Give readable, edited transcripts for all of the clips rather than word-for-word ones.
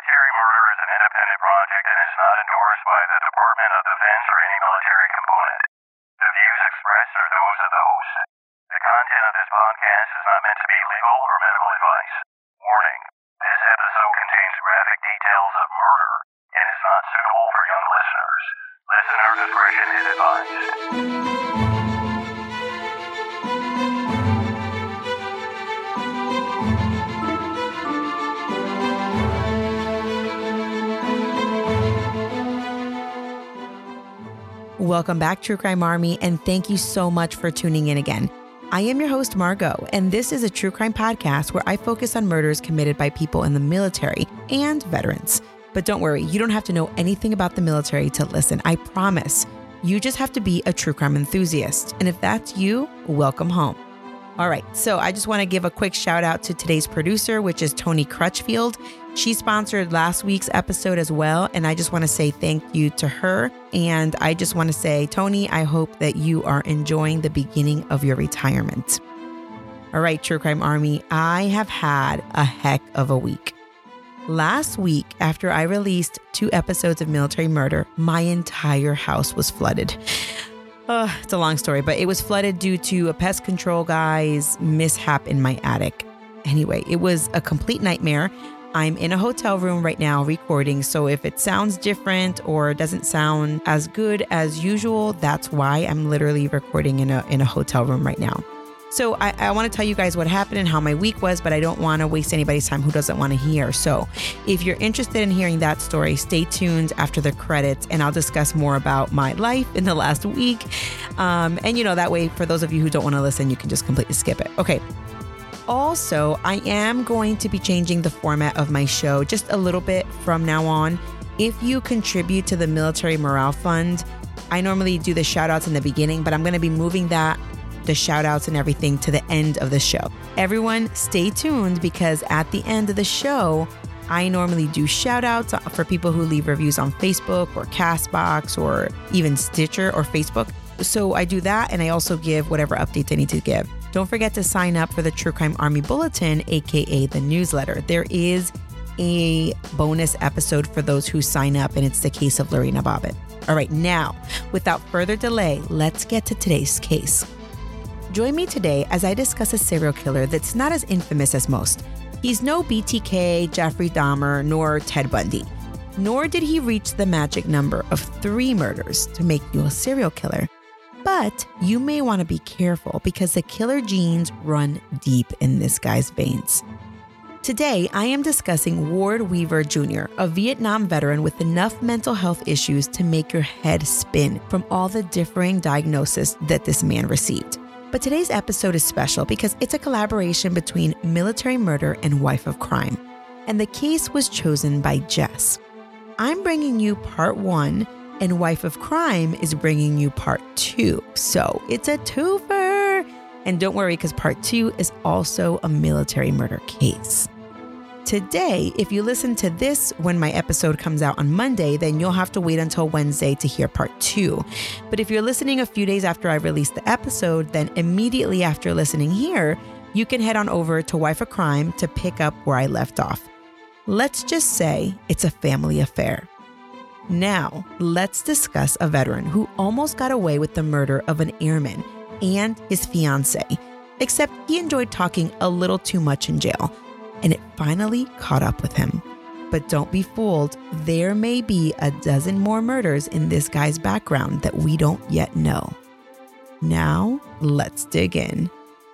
Military Murder is an independent project and is not endorsed by the Department of Defense or any military component. The views expressed are those of the host. The content of this podcast is not meant to be legal or medical advice. Warning: this episode contains graphic details of murder and is not suitable for young listeners. Listener discretion is advised. Welcome back, True Crime Army, and thank you so much for tuning in again. I am your host, Margot, and this is a true crime podcast where I focus on murders committed by people in the military and veterans. But don't worry, you don't have to know anything about the military to listen. I promise. You just have to be a true crime enthusiast. And if that's you, welcome home. All right, so I just want to give a quick shout out to today's producer, which is Tony Crutchfield. She sponsored last week's episode as well, and I just want to say thank you to her. And I just want to say, Tony, I hope that you are enjoying the beginning of your retirement. All right, True Crime Army, I have had a heck of a week. Last week, after I released 2 episodes of Military Murder, my entire house was flooded. It's a long story, but it was flooded due to a pest control guy's mishap in my attic. Anyway, it was a complete nightmare. I'm in a hotel room right now recording, so if it sounds different or doesn't sound as good as usual, that's why. I'm literally recording in a hotel room right now. So I want to tell you guys what happened and how my week was, but I don't want to waste anybody's time who doesn't want to hear. So if you're interested in hearing that story, stay tuned after the credits and I'll discuss more about my life in the last week. And that way, for those of you who don't want to listen, you can just completely skip it. Okay. Also, I am going to be changing the format of my show just a little bit from now on. If you contribute to the Military Morale Fund, I normally do the shout outs in the beginning, but I'm going to be moving the shout outs and everything to the end of the show. Everyone stay tuned because at the end of the show, I normally do shout outs for people who leave reviews on Facebook or Castbox or even Stitcher or Facebook. So I do that and I also give whatever updates I need to give. Don't forget to sign up for the True Crime Army Bulletin, aka the newsletter. There is a bonus episode for those who sign up and it's the case of Lorena Bobbitt. All right, now, without further delay, let's get to today's case. Join me today as I discuss a serial killer that's not as infamous as most. He's no BTK, Jeffrey Dahmer, nor Ted Bundy. Nor did he reach the magic number of 3 murders to make you a serial killer. But you may want to be careful because the killer genes run deep in this guy's veins. Today, I am discussing Ward Weaver Jr., a Vietnam veteran with enough mental health issues to make your head spin from all the differing diagnoses that this man received. But today's episode is special because it's a collaboration between Military Murder and Wife of Crime. And the case was chosen by Jess. I'm bringing you part 1 and Wife of Crime is bringing you part 2. So it's a twofer. And don't worry because part 2 is also a military murder case. Today, if you listen to this when my episode comes out on Monday, then you'll have to wait until Wednesday to hear part 2. But if you're listening a few days after I release the episode, then immediately after listening here, you can head on over to Wife of Crime to pick up where I left off. Let's just say it's a family affair. Now, let's discuss a veteran who almost got away with the murder of an airman and his fiancée, except he enjoyed talking a little too much in jail. And it finally caught up with him. But don't be fooled, there may be a dozen more murders in this guy's background that we don't yet know. Now, let's dig in.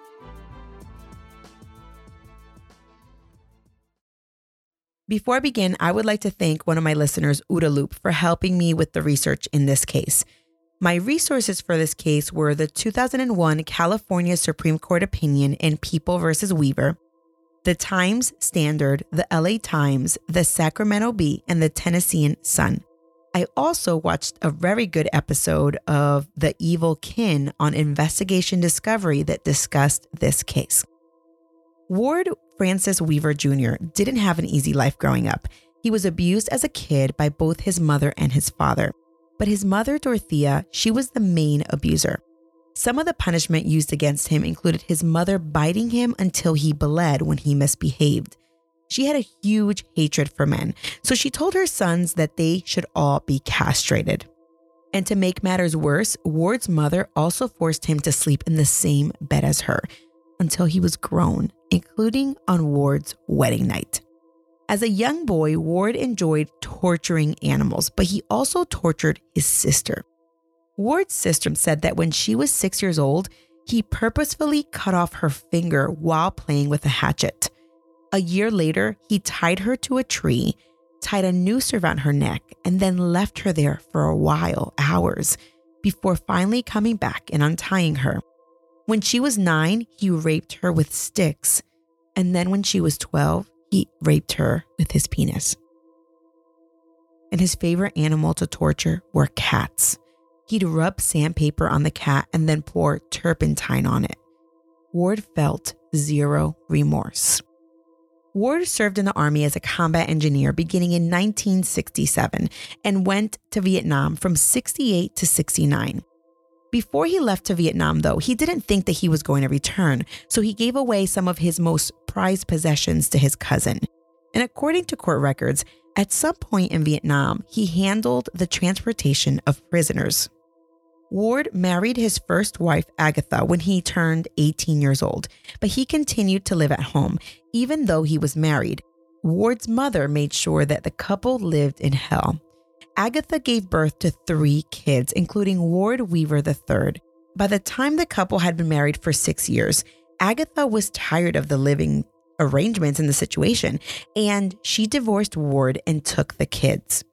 Before I begin, I would like to thank one of my listeners, Udaloop, for helping me with the research in this case. My resources for this case were the 2001 California Supreme Court opinion in People v. Weaver, the Times Standard, the LA Times, the Sacramento Bee, and the Tennessean Sun. I also watched a very good episode of The Evil Kin on Investigation Discovery that discussed this case. Ward Francis Weaver Jr. didn't have an easy life growing up. He was abused as a kid by both his mother and his father. But his mother, Dorothea, she was the main abuser. Some of the punishment used against him included his mother biting him until he bled when he misbehaved. She had a huge hatred for men, so she told her sons that they should all be castrated. And to make matters worse, Ward's mother also forced him to sleep in the same bed as her until he was grown, including on Ward's wedding night. As a young boy, Ward enjoyed torturing animals, but he also tortured his sister. Ward's sister said that when she was 6 years old, he purposefully cut off her finger while playing with a hatchet. A year later, he tied her to a tree, tied a noose around her neck, and then left her there for a while, hours, before finally coming back and untying her. When she was 9, he raped her with sticks, and then when she was 12, he raped her with his penis. And his favorite animal to torture were cats. He'd rub sandpaper on the cat and then pour turpentine on it. Ward felt zero remorse. Ward served in the Army as a combat engineer beginning in 1967 and went to Vietnam from 68 to 69. Before he left to Vietnam, though, he didn't think that he was going to return, so he gave away some of his most prized possessions to his cousin. And according to court records, at some point in Vietnam, he handled the transportation of prisoners. Ward married his first wife, Agatha, when he turned 18 years old, but he continued to live at home, even though he was married. Ward's mother made sure that the couple lived in hell. Agatha gave birth to 3 kids, including Ward Weaver III. By the time the couple had been married for 6 years, Agatha was tired of the living arrangements in the situation, and she divorced Ward and took the kids.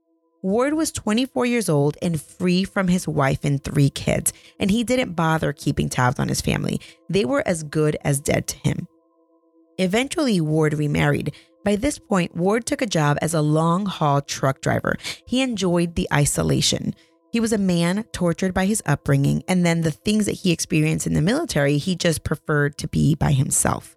Ward was 24 years old and free from his wife and 3 kids, and he didn't bother keeping tabs on his family. They were as good as dead to him. Eventually, Ward remarried. By this point, Ward took a job as a long-haul truck driver. He enjoyed the isolation. He was a man tortured by his upbringing, and then the things that he experienced in the military, he just preferred to be by himself.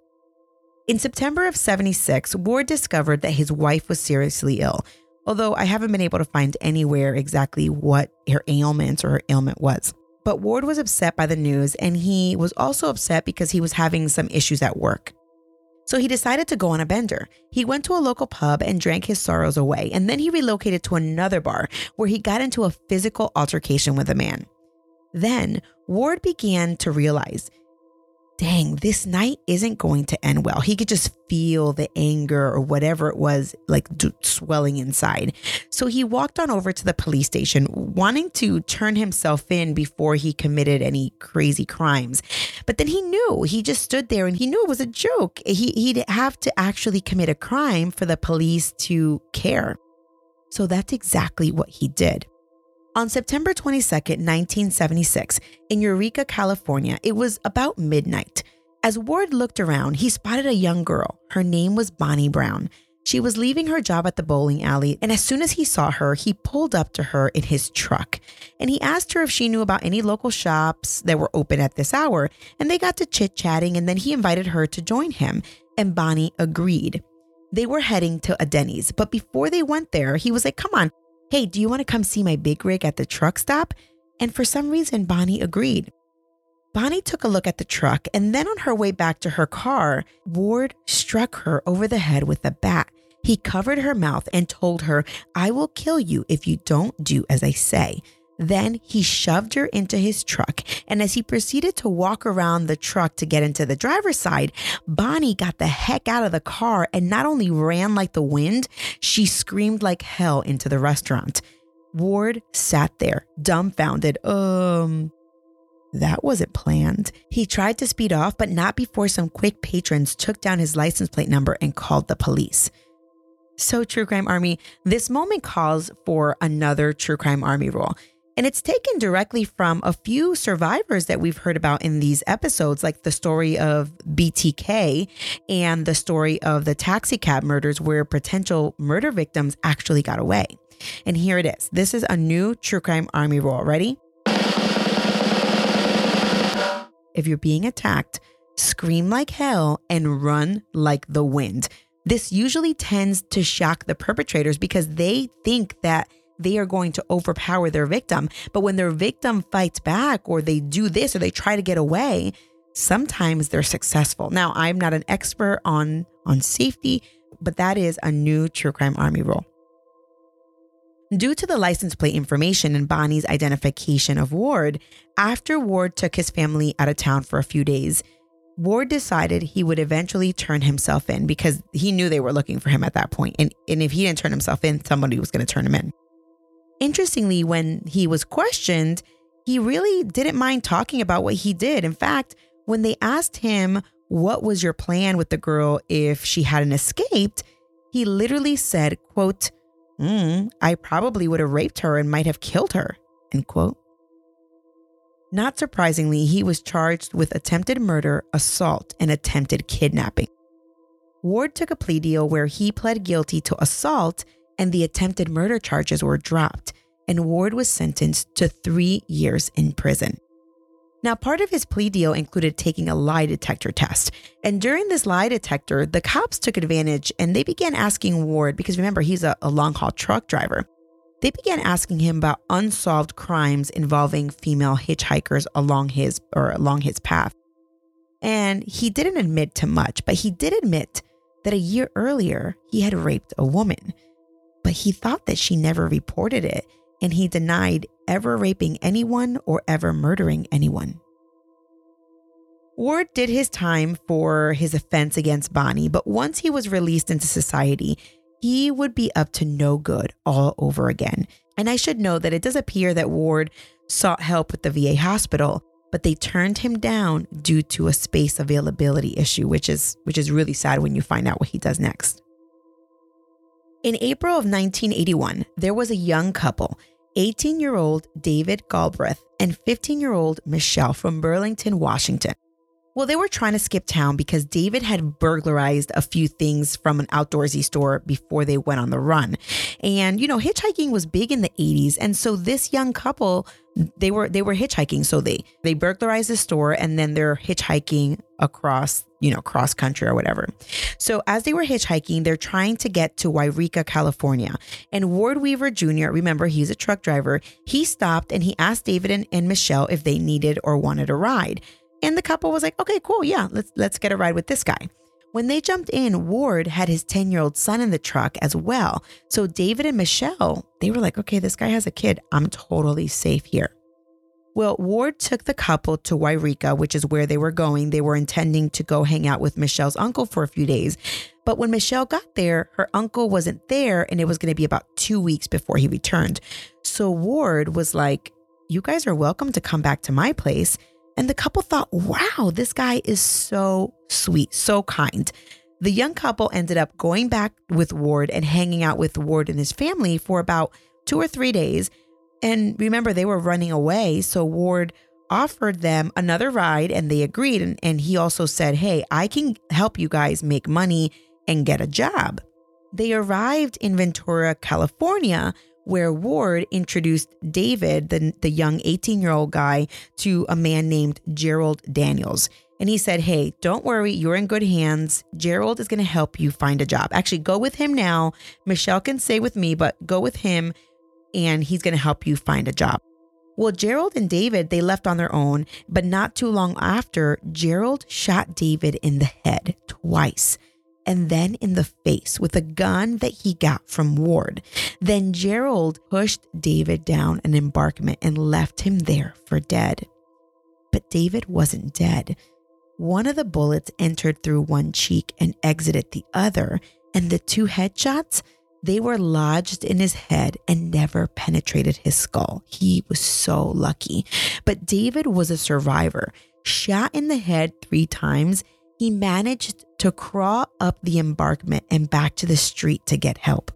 In September of 76, Ward discovered that his wife was seriously ill, although I haven't been able to find anywhere exactly what her ailment was. But Ward was upset by the news, and he was also upset because he was having some issues at work. So he decided to go on a bender. He went to a local pub and drank his sorrows away, and then he relocated to another bar where he got into a physical altercation with a man. Then Ward began to realize, dang, this night isn't going to end well. He could just feel the anger or whatever it was like swelling inside. So he walked on over to the police station, wanting to turn himself in before he committed any crazy crimes. But then he just stood there and he knew it was a joke. He'd have to actually commit a crime for the police to care. So that's exactly what he did. On September 22nd, 1976, in Eureka, California, it was about midnight. As Ward looked around, he spotted a young girl. Her name was Bonnie Brown. She was leaving her job at the bowling alley, and as soon as he saw her, he pulled up to her in his truck. And he asked her if she knew about any local shops that were open at this hour, and they got to chit-chatting, and then he invited her to join him, and Bonnie agreed. They were heading to a Denny's, but before they went there, he was like, come on. Hey, do you want to come see my big rig at the truck stop? And for some reason, Bonnie agreed. Bonnie took a look at the truck, and then on her way back to her car, Ward struck her over the head with a bat. He covered her mouth and told her, I will kill you if you don't do as I say. Then he shoved her into his truck, and as he proceeded to walk around the truck to get into the driver's side, Bonnie got the heck out of the car and not only ran like the wind, she screamed like hell into the restaurant. Ward sat there, dumbfounded. That wasn't planned. He tried to speed off, but not before some quick patrons took down his license plate number and called the police. So, True Crime Army, this moment calls for another True Crime Army rule. And it's taken directly from a few survivors that we've heard about in these episodes, like the story of BTK and the story of the taxi cab murders where potential murder victims actually got away. And here it is. This is a new True Crime Army rule. Ready? If you're being attacked, scream like hell and run like the wind. This usually tends to shock the perpetrators because they think that they are going to overpower their victim. But when their victim fights back or they do this or they try to get away, sometimes they're successful. Now, I'm not an expert on safety. but that is a new True Crime Army rule. Due to the license plate information and Bonnie's identification of Ward, after Ward took his family out of town for a few days, Ward decided he would eventually turn himself in because he knew they were looking for him at that point. And if he didn't turn himself in, somebody was going to turn him in. Interestingly, when he was questioned, he really didn't mind talking about what he did. In fact, when they asked him, what was your plan with the girl if she hadn't escaped? He literally said, quote, I probably would have raped her and might have killed her, end quote. Not surprisingly, he was charged with attempted murder, assault, and attempted kidnapping. Ward took a plea deal where he pled guilty to assault and the attempted murder charges were dropped, and Ward was sentenced to 3 years in prison. Now, part of his plea deal included taking a lie detector test. And during this lie detector, the cops took advantage and they began asking Ward, because remember, he's a long-haul truck driver. They began asking him about unsolved crimes involving female hitchhikers along his path. And he didn't admit to much, but he did admit that a year earlier, he had raped a woman. But he thought that she never reported it, and he denied ever raping anyone or ever murdering anyone. Ward did his time for his offense against Bonnie, but once he was released into society, he would be up to no good all over again. And I should note that it does appear that Ward sought help with the VA hospital, but they turned him down due to a space availability issue, which is really sad when you find out what he does next. In April of 1981, there was a young couple, 18-year-old David Galbraith and 15-year-old Michelle from Burlington, Washington. Well, they were trying to skip town because David had burglarized a few things from an outdoorsy store before they went on the run. And, hitchhiking was big in the 80s. And so this young couple, they were hitchhiking. So they burglarized the store and then they're hitchhiking across, cross country or whatever. So as they were hitchhiking, they're trying to get to Yreka, California. And Ward Weaver Jr., remember, he's a truck driver. He stopped and he asked David and Michelle if they needed or wanted a ride. And the couple was like, okay, cool. Yeah, let's get a ride with this guy. When they jumped in, Ward had his 10-year-old son in the truck as well. So David and Michelle, they were like, okay, this guy has a kid. I'm totally safe here. Well, Ward took the couple to Yreka, which is where they were going. They were intending to go hang out with Michelle's uncle for a few days. But when Michelle got there, her uncle wasn't there and it was going to be about 2 weeks before he returned. So Ward was like, you guys are welcome to come back to my place. And the couple thought, wow, this guy is so sweet, so kind. The young couple ended up going back with Ward and hanging out with Ward and his family for about 2 or 3 days. And remember, they were running away. So Ward offered them another ride and they agreed. And he also said, hey, I can help you guys make money and get a job. They arrived in Ventura, California, where Ward introduced David, the young 18-year-old guy, to a man named Gerald Daniels. And he said, hey, don't worry, you're in good hands. Gerald is going to help you find a job. Actually, go with him now. Michelle can stay with me, but go with him and he's going to help you find a job. Well, Gerald and David, they left on their own, but not too long after, Gerald shot David in the head twice. And then in the face with a gun that he got from Ward. Then Gerald pushed David down an embankment and left him there for dead. But David wasn't dead. One of the bullets entered through one cheek and exited the other, and the 2 headshots, they were lodged in his head and never penetrated his skull. He was so lucky. But David was a survivor. Shot in the head 3 times, he managed to crawl up the embankment and back to the street to get help.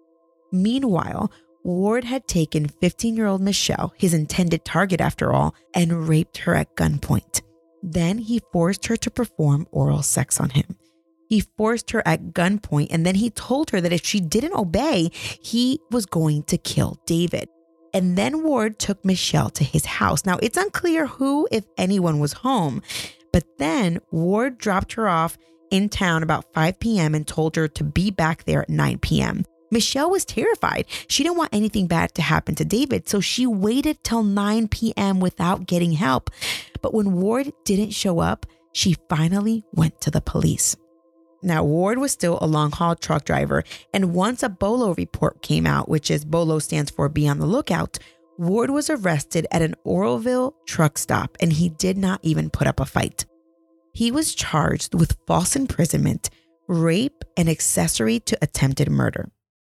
Meanwhile, Ward had taken 15-year-old Michelle, his intended target after all, and raped her at gunpoint. Then he forced her to perform oral sex on him. He forced her at gunpoint, and then he told her that if she didn't obey, he was going to kill David. And then Ward took Michelle to his house. Now, it's unclear who, if anyone, was home. But then Ward dropped her off in town about 5 p.m. and told her to be back there at 9 p.m. Michelle was terrified. She didn't want anything bad to happen to David, so she waited till 9 p.m. without getting help. But when Ward didn't show up, she finally went to the police. Now, Ward was still a long-haul truck driver, and once a BOLO report came out, which is BOLO stands for Be on the Lookout, Ward was arrested at an Oroville truck stop, and he did not even put up a fight. He was charged with false imprisonment, rape, and accessory to attempted murder.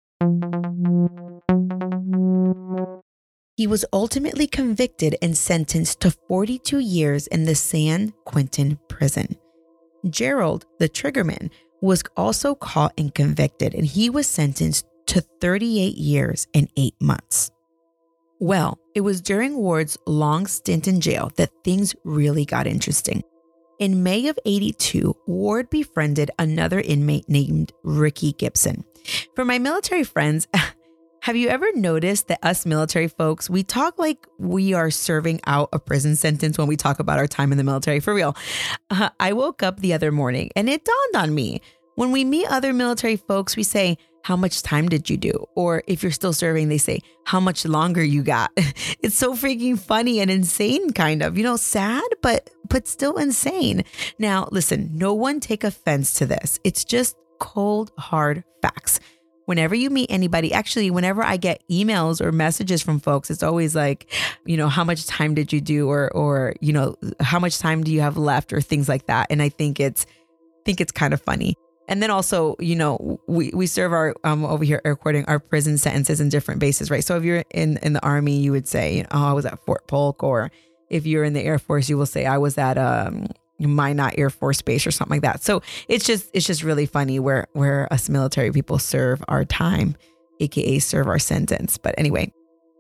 He was ultimately convicted and sentenced to 42 years in the San Quentin prison. Gerald, the triggerman, was also caught and convicted, and he was sentenced to 38 years and 8 months. Well, it was during Ward's long stint in jail that things really got interesting. In May of '82, Ward befriended another inmate named Ricky Gibson. For my military friends, have you ever noticed that us military folks, we talk like we are serving out a prison sentence when we talk about our time in the military? For real. I woke up the other morning and it dawned on me. When we meet other military folks, we say, how much time did you do? Or if you're still serving, they say, how much longer you got? It's so freaking funny and insane, kind of, sad, but still insane. Now, listen, no one take offense to this. It's just cold, hard facts. Whenever you meet anybody, actually, whenever I get emails or messages from folks, it's always like, how much time did you do? Or how much time do you have left? Or things like that. And I think it's kind of funny. And then also, we serve our, over here, air quoting, our prison sentences in different bases, right? So if you're in the Army, you would say, I was at Fort Polk. Or if you're in the Air Force, you will say, I was at Minot Air Force Base or something like that. So it's just really funny where us military people serve our time, aka serve our sentence. But anyway,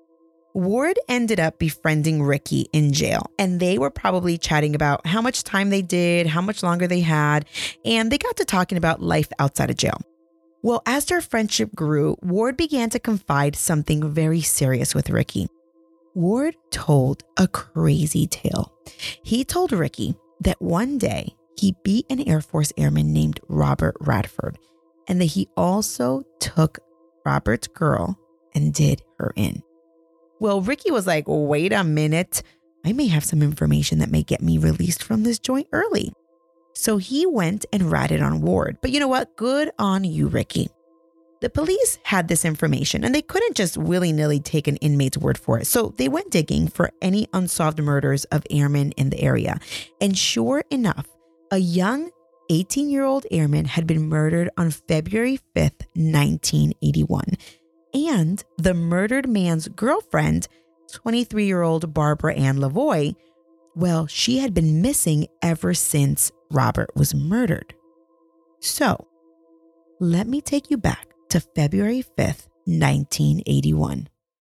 Ward ended up befriending Ricky in jail, and they were probably chatting about how much time they did, how much longer they had, and they got to talking about life outside of jail. Well, as their friendship grew, Ward began to confide something very serious with Ricky. Ward told a crazy tale. He told Ricky that one day he beat an Air Force airman named Robert Radford, and that he also took Robert's girl and did her in. Well, Ricky was like, wait a minute, I may have some information that may get me released from this joint early. So he went and ratted on Ward. But you know what? Good on you, Ricky. The police had this information and they couldn't just willy-nilly take an inmate's word for it. So they went digging for any unsolved murders of airmen in the area. And sure enough, a young 18-year-old airman had been murdered on February 5th, 1981. And the murdered man's girlfriend, 23-year-old Barbara Ann Lavoie, well, she had been missing ever since Robert was murdered. So let me take you back to February 5th, 1981.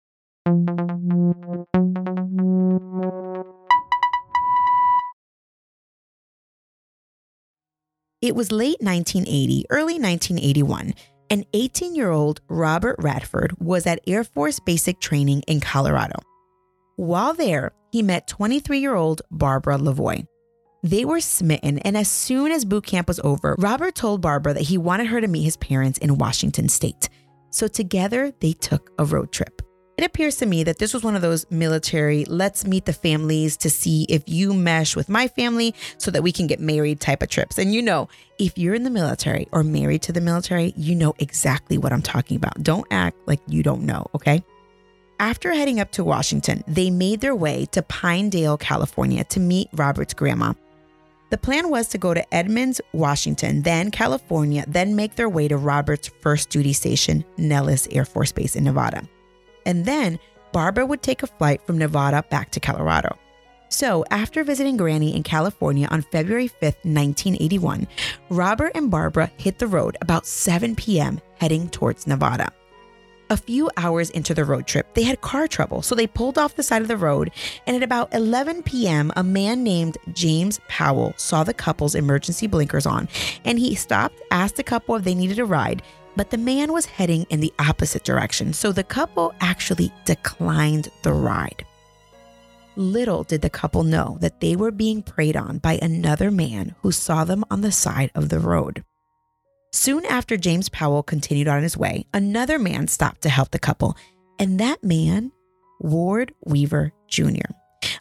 It was late 1980, early 1981. An 18-year-old Robert Radford was at Air Force Basic Training in Colorado. While there, he met 23-year-old Barbara Lavoie. They were smitten, and as soon as boot camp was over, Robert told Barbara that he wanted her to meet his parents in Washington State. So together, they took a road trip. It appears to me that this was one of those military, let's meet the families to see if you mesh with my family so that we can get married type of trips. And if you're in the military or married to the military, you know exactly what I'm talking about. Don't act like you don't know, okay? After heading up to Washington, they made their way to Pinedale, California to meet Robert's grandma. The plan was to go to Edmonds, Washington, then California, then make their way to Robert's first duty station, Nellis Air Force Base in Nevada. And then Barbara would take a flight from Nevada back to Colorado. So after visiting Granny in California on February 5th, 1981, Robert and Barbara hit the road about 7 p.m. heading towards Nevada. A few hours into the road trip, they had car trouble, so they pulled off the side of the road, and at about 11 p.m., a man named James Powell saw the couple's emergency blinkers on, and he stopped, asked the couple if they needed a ride, but the man was heading in the opposite direction, so the couple actually declined the ride. Little did the couple know that they were being preyed on by another man who saw them on the side of the road. Soon after James Powell continued on his way, another man stopped to help the couple, and that man, Ward Weaver Jr.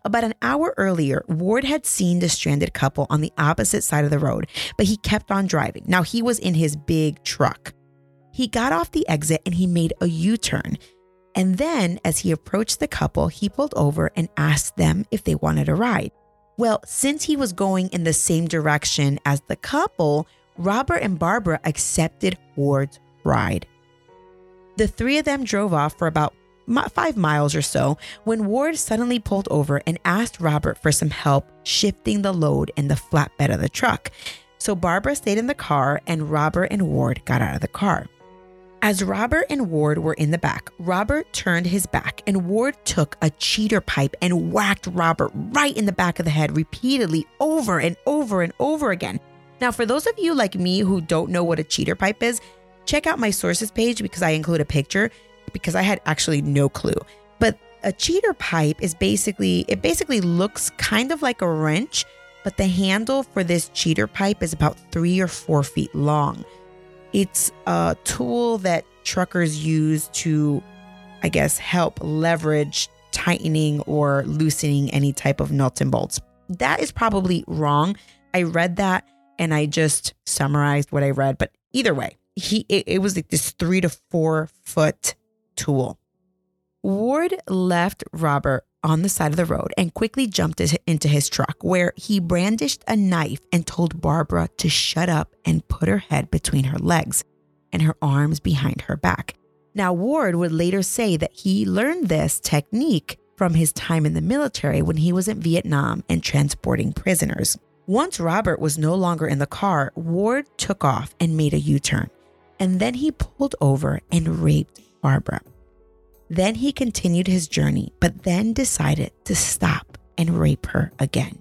About an hour earlier, Ward had seen the stranded couple on the opposite side of the road, but he kept on driving. Now, he was in his big truck. He got off the exit and he made a U-turn. And then, as he approached the couple, he pulled over and asked them if they wanted a ride. Well, since he was going in the same direction as the couple, Robert and Barbara accepted Ward's ride. The three of them drove off for about 5 miles or so when Ward suddenly pulled over and asked Robert for some help shifting the load in the flatbed of the truck. So Barbara stayed in the car and Robert and Ward got out of the car. As Robert and Ward were in the back, Robert turned his back and Ward took a cheater pipe and whacked Robert right in the back of the head repeatedly over and over and over again. Now, for those of you like me who don't know what a cheater pipe is, check out my sources page because I include a picture because I had actually no clue. But a cheater pipe is basically looks kind of like a wrench, but the handle for this cheater pipe is about 3 or 4 feet long. It's a tool that truckers use to, I guess, help leverage tightening or loosening any type of nuts and bolts. That is probably wrong. I read that and I just summarized what I read. But either way, it was like this 3 to 4 foot tool. Ward left Robert on the side of the road and quickly jumped into his truck where he brandished a knife and told Barbara to shut up and put her head between her legs and her arms behind her back. Now, Ward would later say that he learned this technique from his time in the military when he was in Vietnam and transporting prisoners. Once Robert was no longer in the car, Ward took off and made a U-turn, and then he pulled over and raped Barbara. Then he continued his journey, but then decided to stop and rape her again.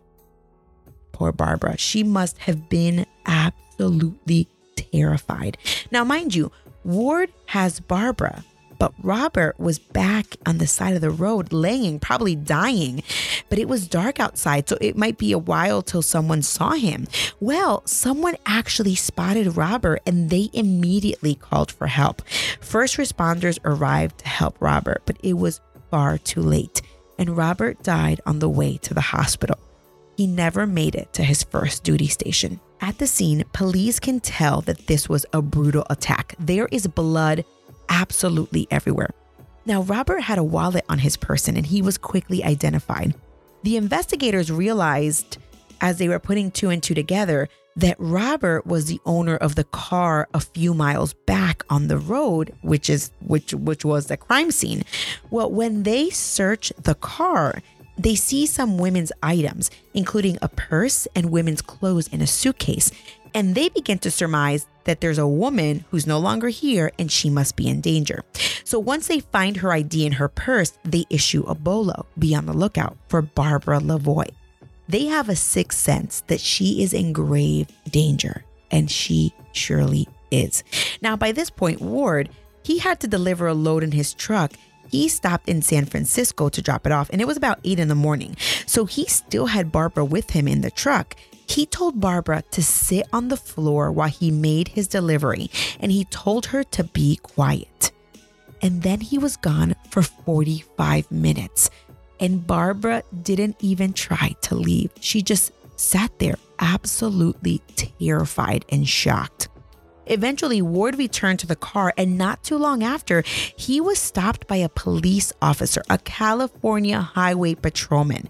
Poor Barbara. She must have been absolutely terrified. Now, mind you, Ward has Barbara, but Robert was back on the side of the road laying, probably dying. But it was dark outside, so it might be a while till someone saw him. Well, someone actually spotted Robert and they immediately called for help. First responders arrived to help Robert, but it was far too late, and Robert died on the way to the hospital. He never made it to his first duty station. At the scene, police can tell that this was a brutal attack. There is blood absolutely everywhere. Now, Robert had a wallet on his person and he was quickly identified. The investigators realized as they were putting 2 and 2 together that Robert was the owner of the car a few miles back on the road, which was the crime scene. Well, when they search the car, they see some women's items, including a purse and women's clothes in a suitcase. And they begin to surmise that there's a woman who's no longer here and she must be in danger. So once they find her ID in her purse, they issue a bolo. Be on the lookout for Barbara Lavoie. They have a sixth sense that she is in grave danger, and she surely is. Now, by this point, Ward, he had to deliver a load in his truck. He stopped in San Francisco to drop it off, and it was about 8 a.m. So he still had Barbara with him in the truck. He told Barbara to sit on the floor while he made his delivery, and he told her to be quiet. And then he was gone for 45 minutes, and Barbara didn't even try to leave. She just sat there absolutely terrified and shocked. Eventually, Ward returned to the car, and not too long after, he was stopped by a police officer, a California highway patrolman.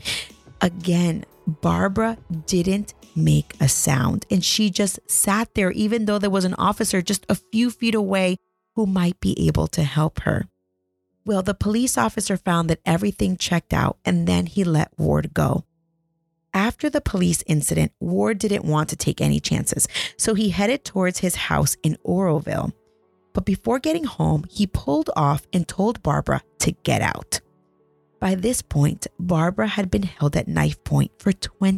Again, Barbara didn't make a sound, and she just sat there even though there was an officer just a few feet away who might be able to help her. Well, the police officer found that everything checked out, and then he let Ward go. After the police incident, Ward didn't want to take any chances, so he headed towards his house in Oroville. But before getting home, he pulled off and told Barbara to get out. By this point, Barbara had been held at knife point for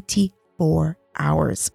24 hours.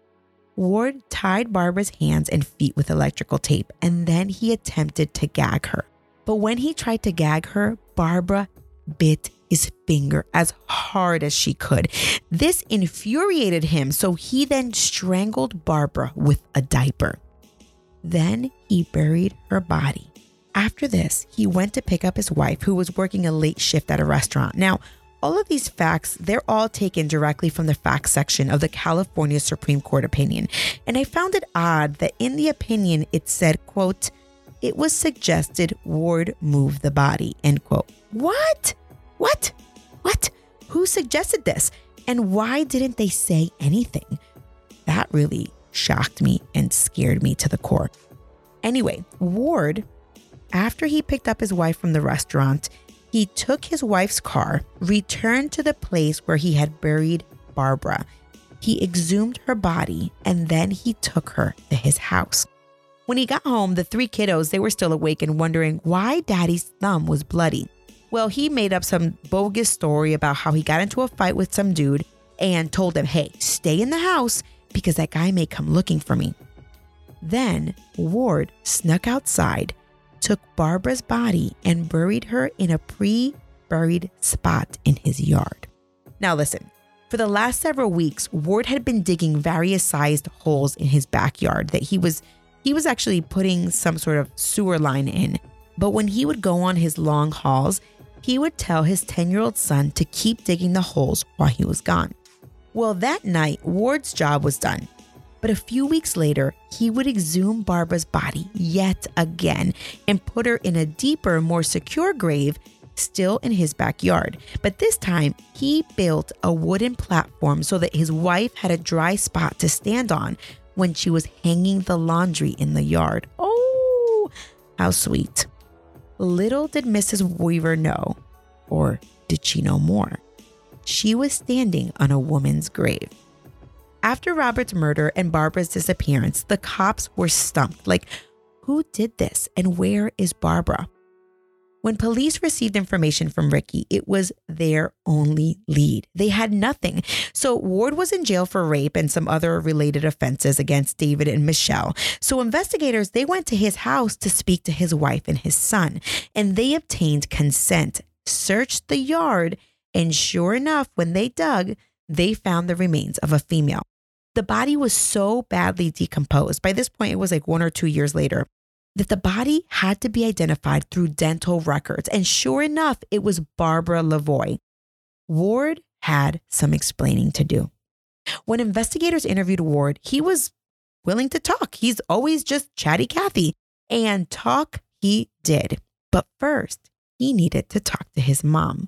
Ward tied Barbara's hands and feet with electrical tape, and then he attempted to gag her. But when he tried to gag her, Barbara bit his finger as hard as she could. This infuriated him, so he then strangled Barbara with a diaper. Then he buried her body. After this, he went to pick up his wife, who was working a late shift at a restaurant. Now, all of these facts, they're all taken directly from the facts section of the California Supreme Court opinion. And I found it odd that in the opinion, it said, quote, "It was suggested Ward move the body," end quote. What? Who suggested this? And why didn't they say anything? That really shocked me and scared me to the core. Anyway, Ward, after he picked up his wife from the restaurant, he took his wife's car, returned to the place where he had buried Barbara. He exhumed her body, and then he took her to his house. When he got home, the 3 kiddos, they were still awake and wondering why Daddy's thumb was bloody. Well, he made up some bogus story about how he got into a fight with some dude and told him, "Hey, stay in the house because that guy may come looking for me." Then Ward snuck outside, took Barbara's body and buried her in a pre-buried spot in his yard. Now listen, for the last several weeks, Ward had been digging various sized holes in his backyard that he was actually putting some sort of sewer line in. But when he would go on his long hauls, he would tell his 10-year-old son to keep digging the holes while he was gone. Well, that night, Ward's job was done. But a few weeks later, he would exhume Barbara's body yet again and put her in a deeper, more secure grave still in his backyard. But this time, he built a wooden platform so that his wife had a dry spot to stand on when she was hanging the laundry in the yard. Oh, how sweet. Little did Mrs. Weaver know, or did she know more? She was standing on a woman's grave. After Robert's murder and Barbara's disappearance, the cops were stumped. Like, who did this and where is Barbara? When police received information from Ricky, it was their only lead. They had nothing. So Ward was in jail for rape and some other related offenses against David and Michelle. So investigators, they went to his house to speak to his wife and his son, and they obtained consent, searched the yard, and sure enough, when they dug, they found the remains of a female. The body was so badly decomposed. By this point, it was like 1 or 2 years later, that the body had to be identified through dental records. And sure enough, it was Barbara Lavoie. Ward had some explaining to do. When investigators interviewed Ward, he was willing to talk. He's always just chatty Cathy. And talk he did. But first, he needed to talk to his mom.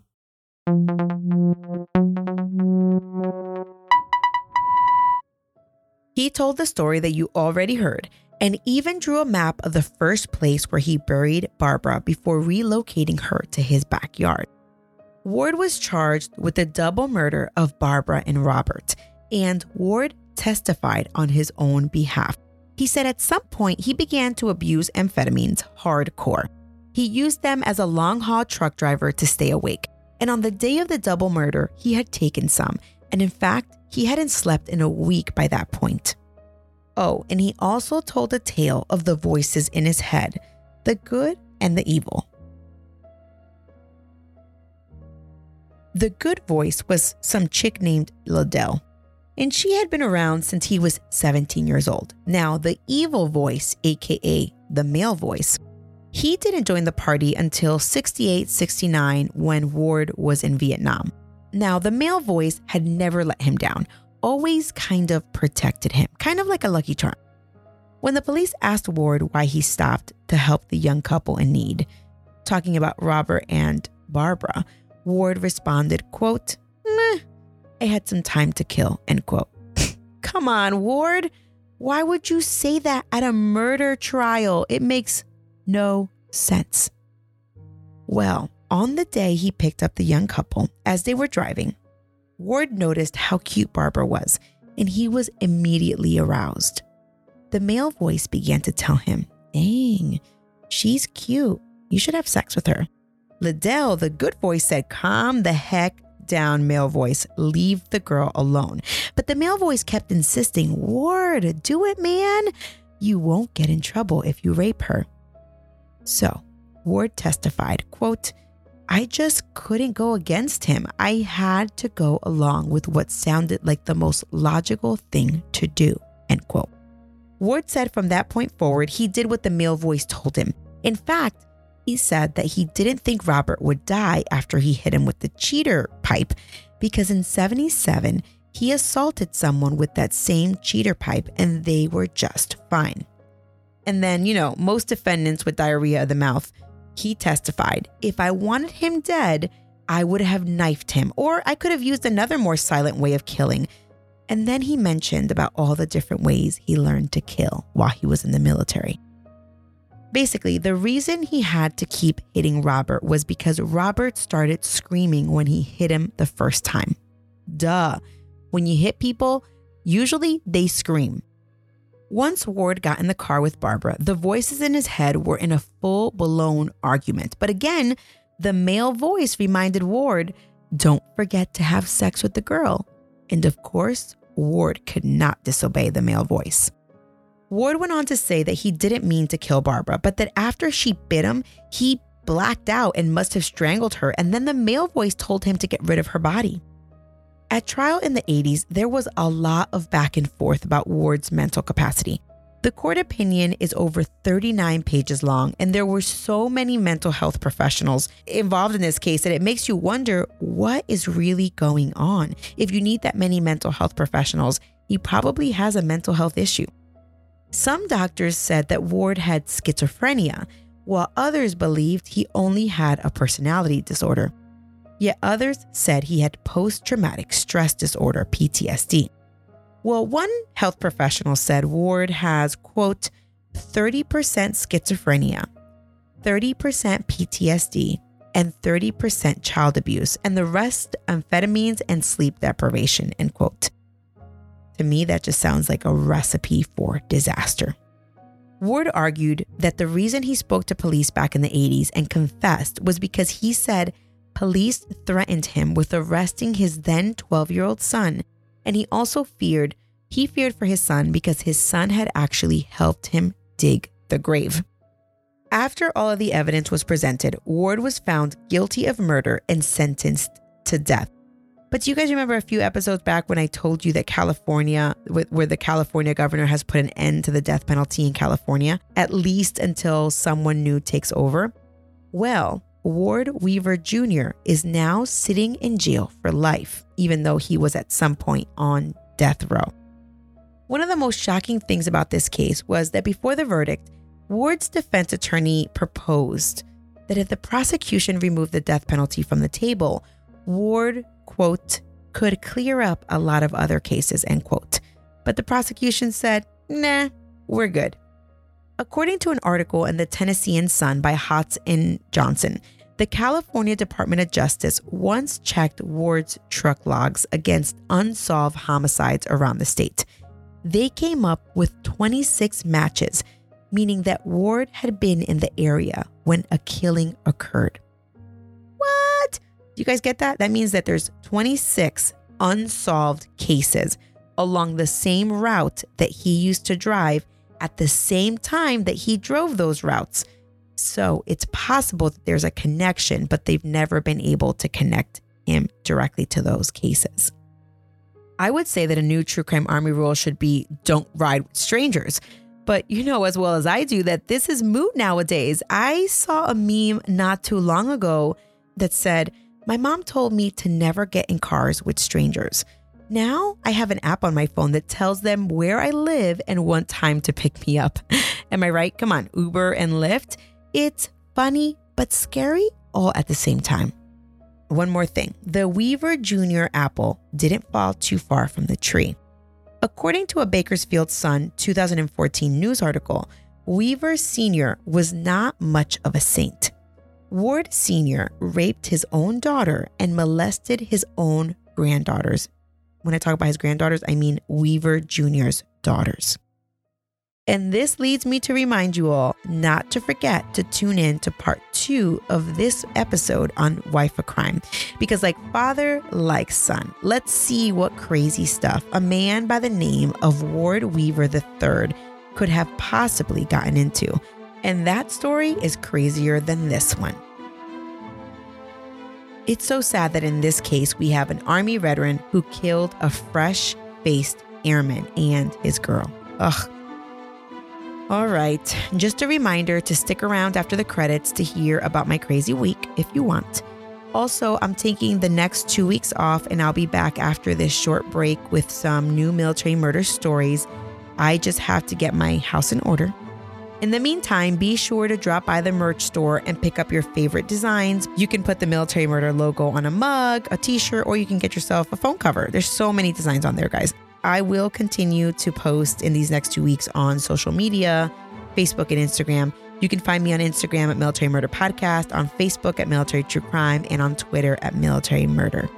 He told the story that you already heard, and even drew a map of the first place where he buried Barbara before relocating her to his backyard. Ward was charged with the double murder of Barbara and Robert, and Ward testified on his own behalf. He said at some point he began to abuse amphetamines hardcore. He used them as a long-haul truck driver to stay awake, and on the day of the double murder, he had taken some, and in fact, he hadn't slept in a week by that point. Oh, and he also told a tale of the voices in his head, the good and the evil. The good voice was some chick named Liddell, and she had been around since he was 17 years old. Now, the evil voice, aka the male voice, he didn't join the party until 68, 69 when Ward was in Vietnam. Now, the male voice had never let him down, always kind of protected him, kind of like a lucky charm. When the police asked Ward why he stopped to help the young couple in need, talking about Robert and Barbara, Ward responded, quote, "Meh, I had some time to kill," end quote. Come on, Ward. Why would you say that at a murder trial? It makes no sense. Well, on the day he picked up the young couple, as they were driving, Ward noticed how cute Barbara was, and he was immediately aroused. The male voice began to tell him, "Dang, she's cute. You should have sex with her." Liddell, the good voice, said, "Calm the heck down, male voice. Leave the girl alone." But the male voice kept insisting, "Ward, do it, man. You won't get in trouble if you rape her." So Ward testified, quote, "I just couldn't go against him. I had to go along with what sounded like the most logical thing to do," end quote. Ward said from that point forward, he did what the male voice told him. In fact, He said that he didn't think Robert would die after he hit him with the cheater pipe because in 1977, he assaulted someone with that same cheater pipe and they were just fine. And then, most defendants with diarrhea of the mouth, he testified, if I wanted him dead, I would have knifed him, or I could have used another more silent way of killing. And then he mentioned about all the different ways he learned to kill while he was in the military. Basically, the reason he had to keep hitting Robert was because Robert started screaming when he hit him the first time. Duh. When you hit people, usually they scream. Once Ward got in the car with Barbara, the voices in his head were in a full-blown argument. But again, the male voice reminded Ward, don't forget to have sex with the girl. And of course, Ward could not disobey the male voice. Ward went on to say that he didn't mean to kill Barbara, but that after she bit him, he blacked out and must have strangled her. And then the male voice told him to get rid of her body. At trial in the 80s, there was a lot of back and forth about Ward's mental capacity. The court opinion is over 39 pages long, and there were so many mental health professionals involved in this case that it makes you wonder what is really going on. If you need that many mental health professionals, he probably has a mental health issue. Some doctors said that Ward had schizophrenia, while others believed he only had a personality disorder. Yet others said he had post-traumatic stress disorder, PTSD. Well, one health professional said Ward has, quote, 30% schizophrenia, 30% PTSD, and 30% child abuse, and the rest amphetamines and sleep deprivation, end quote. To me, that just sounds like a recipe for disaster. Ward argued that the reason he spoke to police back in the 80s and confessed was because he said police threatened him with arresting his then 12-year-old son, and he also feared for his son because his son had actually helped him dig the grave. After all of the evidence was presented, Ward was found guilty of murder and sentenced to death. But do you guys remember a few episodes back when I told you that California, where the California governor has put an end to the death penalty in California, at least until someone new takes over? Well, Ward Weaver Jr. is now sitting in jail for life, even though he was at some point on death row. One of the most shocking things about this case was that before the verdict, Ward's defense attorney proposed that if the prosecution removed the death penalty from the table, Ward, quote, could clear up a lot of other cases, end quote. But the prosecution said, nah, we're good. According to an article in the Tennessean Sun by Hotz and Johnson, the California Department of Justice once checked Ward's truck logs against unsolved homicides around the state. They came up with 26 matches, meaning that Ward had been in the area when a killing occurred. What? Do you guys get that? That means that there's 26 unsolved cases along the same route that he used to drive at the same time that he drove those routes. So it's possible that there's a connection, but they've never been able to connect him directly to those cases. I would say that a new True Crime Army rule should be don't ride with strangers. But you know as well as I do that this is moot nowadays. I saw a meme not too long ago that said, my mom told me to never get in cars with strangers. Now I have an app on my phone that tells them where I live and what time to pick me up. Am I right? Come on, Uber and Lyft. It's funny but scary all at the same time. One more thing. The Weaver Jr. apple didn't fall too far from the tree. According to a Bakersfield Sun 2014 news article, Weaver Sr. was not much of a saint. Ward Sr. raped his own daughter and molested his own granddaughters. When I talk about his granddaughters, I mean Weaver Jr.'s daughters. And this leads me to remind you all not to forget to tune in to part 2 of this episode on Wife of Crime. Because like father, like son, let's see what crazy stuff a man by the name of Ward Weaver III could have possibly gotten into. And that story is crazier than this one. It's so sad that in this case, we have an Army veteran who killed a fresh-faced airman and his girl. Ugh. All right. Just a reminder to stick around after the credits to hear about my crazy week if you want. Also, I'm taking the next 2 weeks off and I'll be back after this short break with some new military murder stories. I just have to get my house in order. In the meantime, be sure to drop by the merch store and pick up your favorite designs. You can put the Military Murder logo on a mug, a t-shirt, or you can get yourself a phone cover. There's so many designs on there, guys. I will continue to post in these next 2 weeks on social media, Facebook and Instagram. You can find me on Instagram at Military Murder Podcast, on Facebook at Military True Crime, and on Twitter at Military Murder.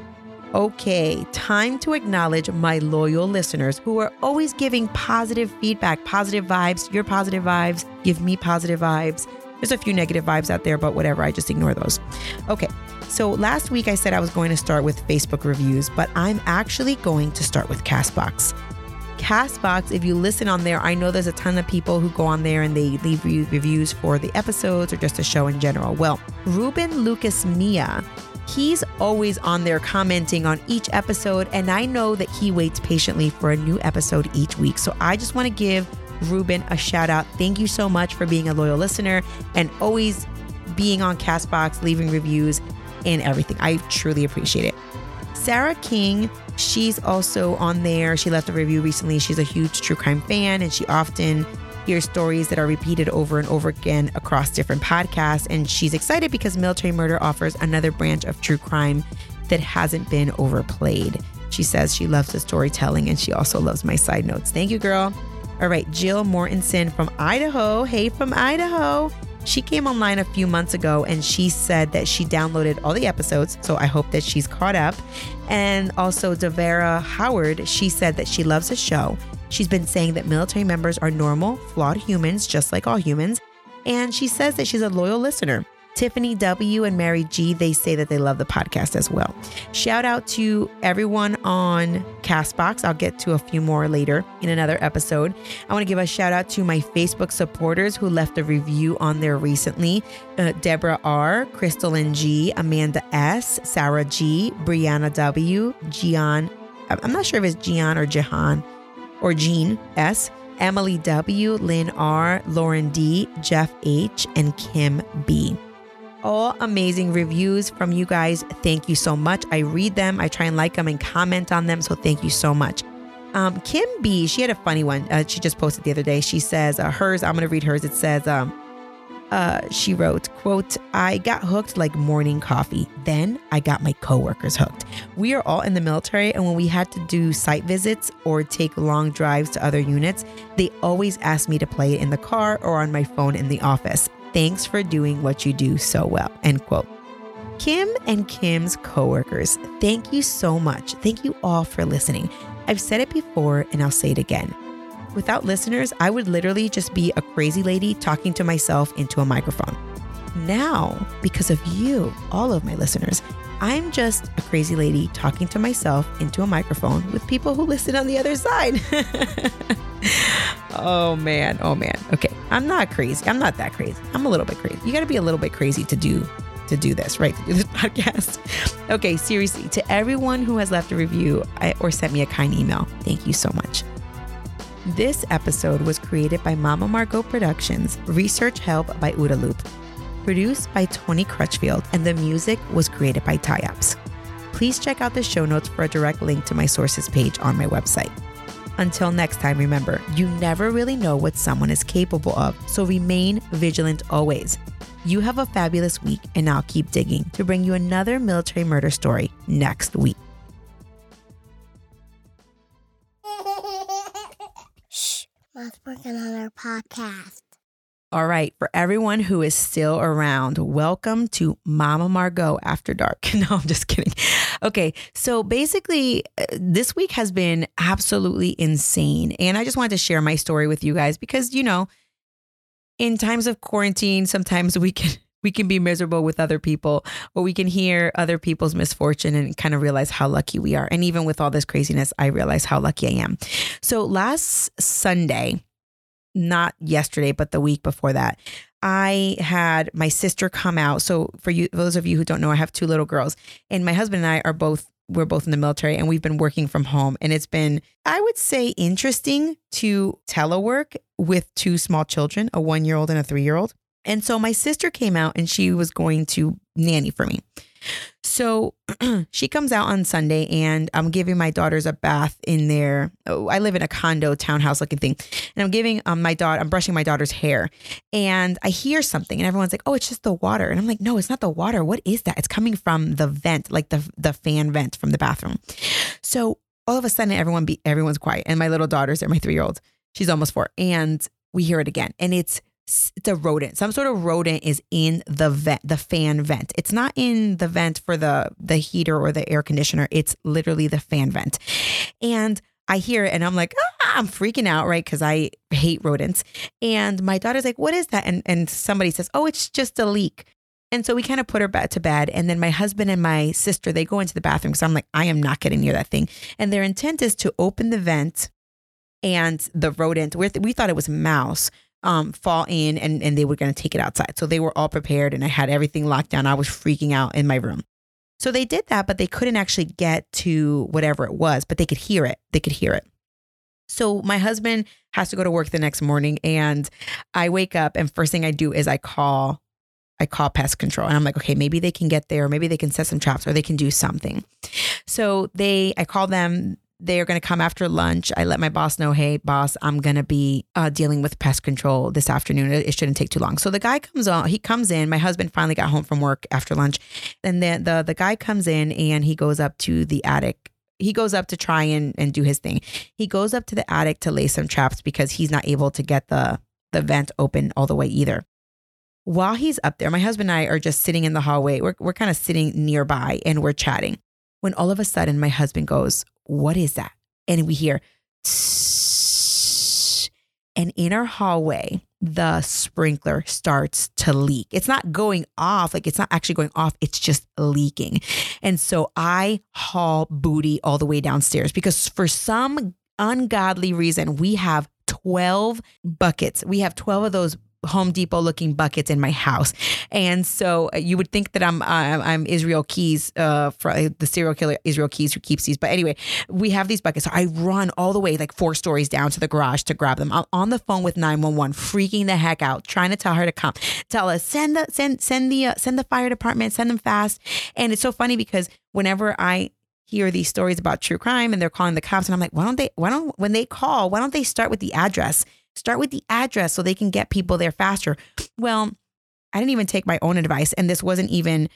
Okay, time to acknowledge my loyal listeners who are always giving positive feedback, positive vibes. Your positive vibes give me positive vibes. There's a few negative vibes out there, but whatever, I just ignore those. Okay, so last week I said I was going to start with Facebook reviews, but I'm actually going to start with CastBox. CastBox, if you listen on there, I know there's a ton of people who go on there and they leave reviews for the episodes or just the show in general. Well, Ruben Lucas Mia, he's always on there commenting on each episode, and I know that he waits patiently for a new episode each week. So I just want to give Ruben a shout out. Thank you so much for being a loyal listener and always being on CastBox, leaving reviews and everything. I truly appreciate it. Sarah King, she's also on there. She left a review recently. She's a huge true crime fan, and she often hears stories that are repeated over and over again across different podcasts. And she's excited because Military Murder offers another branch of true crime that hasn't been overplayed. She says she loves the storytelling and she also loves my side notes. Thank you, girl. All right, Jill Mortensen from Idaho. Hey, from Idaho. She came online a few months ago and she said that she downloaded all the episodes. So I hope that she's caught up. And also Devera Howard, she said that she loves the show. She's been saying that military members are normal, flawed humans, just like all humans. And she says that she's a loyal listener. Tiffany W. and Mary G., they say that they love the podcast as well. Shout out to everyone on CastBox. I'll get to a few more later in another episode. I want to give a shout out to my Facebook supporters who left a review on there recently. Deborah R., Crystal N. G., Amanda S., Sarah G., Brianna W., Gian. I'm not sure if it's Gian or Jahan or Jean S., Emily W., Lynn R., Lauren D., Jeff H., and Kim B. All amazing reviews from you guys. Thank you so much. I read them. I try and like them and comment on them. So thank you so much. Kim B, she had a funny one. She just posted the other day. She says hers, I'm going to read hers. It says, she wrote, quote, I got hooked like morning coffee. Then I got my coworkers hooked. We are all in the military, and when we had to do site visits or take long drives to other units, they always asked me to play it in the car or on my phone in the office. Thanks for doing what you do so well, end quote. Kim and Kim's coworkers, thank you so much. Thank you all for listening. I've said it before and I'll say it again. Without listeners, I would literally just be a crazy lady talking to myself into a microphone. Now, because of you, all of my listeners, I'm just a crazy lady talking to myself into a microphone with people who listen on the other side. Oh man. Okay. I'm not crazy. I'm not that crazy. I'm a little bit crazy. You got to be a little bit crazy to do this, right? To do this podcast. Okay. Seriously, to everyone who has left a review or sent me a kind email, thank you so much. This episode was created by Mama Margot Productions, research help by Uda Loop, produced by Tony Crutchfield, and the music was created by Tie-Ups. Please check out the show notes for a direct link to my sources page on my website. Until next time, remember, you never really know what someone is capable of, so remain vigilant always. You have a fabulous week, and I'll keep digging to bring you another military murder story next week. Shh, Mom's working on our podcast. All right, for everyone who is still around, welcome to Mama Margot After Dark. No, I'm just kidding. Okay, so basically, this week has been absolutely insane. And I just wanted to share my story with you guys because, you know, in times of quarantine, sometimes we can be miserable with other people, or we can hear other people's misfortune and kind of realize how lucky we are. And even with all this craziness, I realize how lucky I am. So last Sunday, not yesterday, but the week before that, I had my sister come out. So for those of you who don't know, I have two little girls, and my husband and I are both we're both in the military and we've been working from home. And it's been, I would say, interesting to telework with two small children, a 1-year-old and a 3-year-old. And so my sister came out and she was going to nanny for me. So she comes out on Sunday and I'm giving my daughters a bath in there. Oh, I live in a condo townhouse looking thing. And I'm giving I'm brushing my daughter's hair and I hear something and everyone's like, oh, it's just the water. And I'm like, no, it's not the water. What is that? It's coming from the vent, like the fan vent from the bathroom. So all of a sudden everyone's quiet. And my little daughter's there, my 3-year-old, she's almost 4. And we hear it again. And it's a rodent. Some sort of rodent is in the vent, the fan vent. It's not in the vent for the heater or the air conditioner. It's literally the fan vent. And I hear it and I'm like, I'm freaking out, right? Because I hate rodents. And my daughter's like, what is that? And somebody says, oh, it's just a leak. And so we kind of put her back to bed. And then my husband and my sister, they go into the bathroom because I'm like, I am not getting near that thing. And their intent is to open the vent and the rodent, we thought it was a mouse, fall in and they were going to take it outside. So they were all prepared and I had everything locked down. I was freaking out in my room. So they did that, but they couldn't actually get to whatever it was, but they could hear it. So my husband has to go to work the next morning and I wake up and first thing I do is I call pest control and I'm like, okay, maybe they can get there, or maybe they can set some traps or they can do something. So I call them. They're going to come after lunch. I let my boss know, hey, boss, I'm going to be dealing with pest control this afternoon. It shouldn't take too long. So the guy comes in. My husband finally got home from work after lunch. And then the guy comes in and he goes up to the attic. He goes up to try and do his thing. He goes up to the attic to lay some traps because he's not able to get the vent open all the way either. While he's up there, my husband and I are just sitting in the hallway. We're kind of sitting nearby and we're chatting. When all of a sudden my husband goes, what is that? And we hear, tss, and in our hallway, the sprinkler starts to leak. It's not going off. Like it's not actually going off. It's just leaking. And so I haul booty all the way downstairs because for some ungodly reason, we have 12 buckets. We have 12 of those Home Depot looking buckets in my house. And so you would think that I'm Israel Keys, for the serial killer Israel Keys who keeps these. But anyway, we have these buckets. So I run all the way like 4 stories down to the garage to grab them. I'm on the phone with 911, freaking the heck out, trying to tell her to come, tell us, send the fire department, send them fast. And it's so funny because whenever I hear these stories about true crime and they're calling the cops and I'm like, when they call, why don't they start with the address? Start with the address so they can get people there faster. Well, I didn't even take my own advice. And this wasn't even,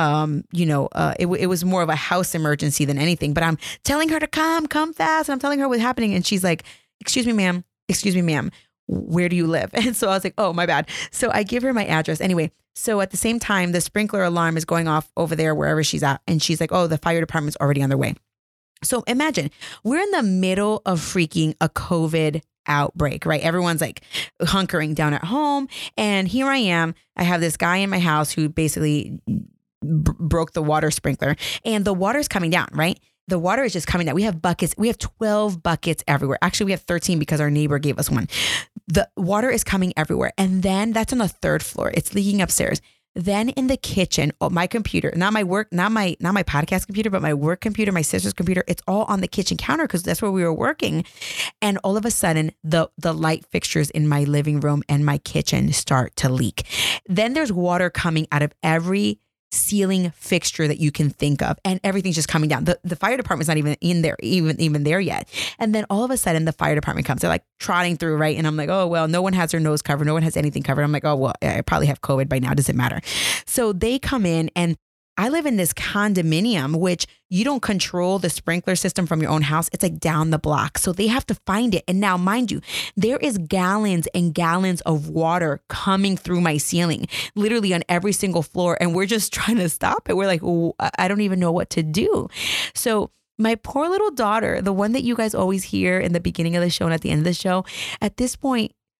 it was more of a house emergency than anything. But I'm telling her to come fast. And I'm telling her what's happening. And she's like, excuse me, ma'am. Where do you live? And so I was like, oh, my bad. So I give her my address. Anyway, so at the same time, the sprinkler alarm is going off over there, wherever she's at. And she's like, oh, the fire department's already on their way. So imagine we're in the middle of freaking a COVID outbreak, right? Everyone's like hunkering down at home. And here I am. I have this guy in my house who basically broke the water sprinkler and the water's coming down, right? The water is just coming down. We have buckets. We have 12 buckets everywhere. Actually, we have 13 because our neighbor gave us one. The water is coming everywhere. And then that's on the 3rd floor. It's leaking upstairs. Then in the kitchen, my computer, not my podcast computer, but my work computer, my sister's computer, it's all on the kitchen counter because that's where we were working. And all of a sudden, the light fixtures in my living room and my kitchen start to leak. Then there's water coming out of every ceiling fixture that you can think of, and everything's just coming down. The fire department's not even in there, even there yet. And then all of a sudden the fire department comes. They're like trotting through, right? And I'm like, oh, well, no one has their nose covered. No one has anything covered. I'm like, oh, well, I probably have COVID by now. Does it matter? So they come in and I live in this condominium, which you don't control the sprinkler system from your own house. It's like down the block. So they have to find it. And now, mind you, there is gallons and gallons of water coming through my ceiling, literally on every single floor. And we're just trying to stop it. We're like, oh, I don't even know what to do. So my poor little daughter, the one that you guys always hear in the beginning of the show and at the end of the show, at this point,